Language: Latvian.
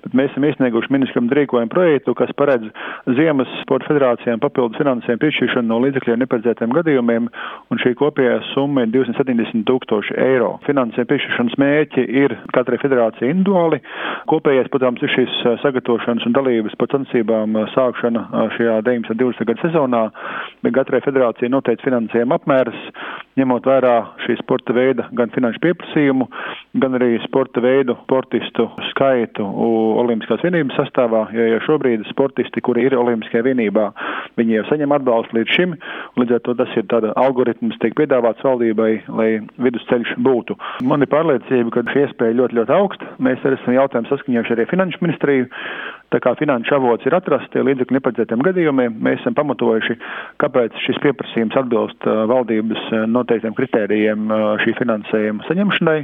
bet mēs esam iesnieguši ministram rīkojumu projektu, kas paredz ziemas sporta federācijām papildus finansējumu piešķiršanu no līdzekļiem neparedzētiem gadījumiem, un šī kopējā summa ir 270,000 eiro. Finansējumu piešķiršanas mērķi ir katrai federācijai individuāli. Kopējais, protams, ir šīs sagatavošanas un dalības par sacensībām sākšana šajā 19-20 gadu sezonā, bet katrai federācijai noteikti finansējuma apmērs, ņemot vērā šī sporta veida gan finanšu pieprasījumu, gan arī sporta veidu sportistu skaitu Olimpiskās vienības sastāvā, jo šobrīd sportisti, kuri ir Olimpiskajā vienībā, viņi jau saņem atbalstu līdz šim, un līdz ar to tas ir tāda algoritms, tiek piedāvāts valdībai, lai vidusceļš būtu. Man ir pārliecība, ka šī iespēja ļoti, ļoti augsta. Mēs arī esam jautājumu saskaņojuši arī finanšu ministriju. Tā kā finanšu avots ir atrasts līdzekļu neparedzētiem gadījumiem, mēs esam pamatojuši, kāpēc šis pieprasījums atbilst valdības noteiktiem kritērijiem šī finansējuma saņemšanai.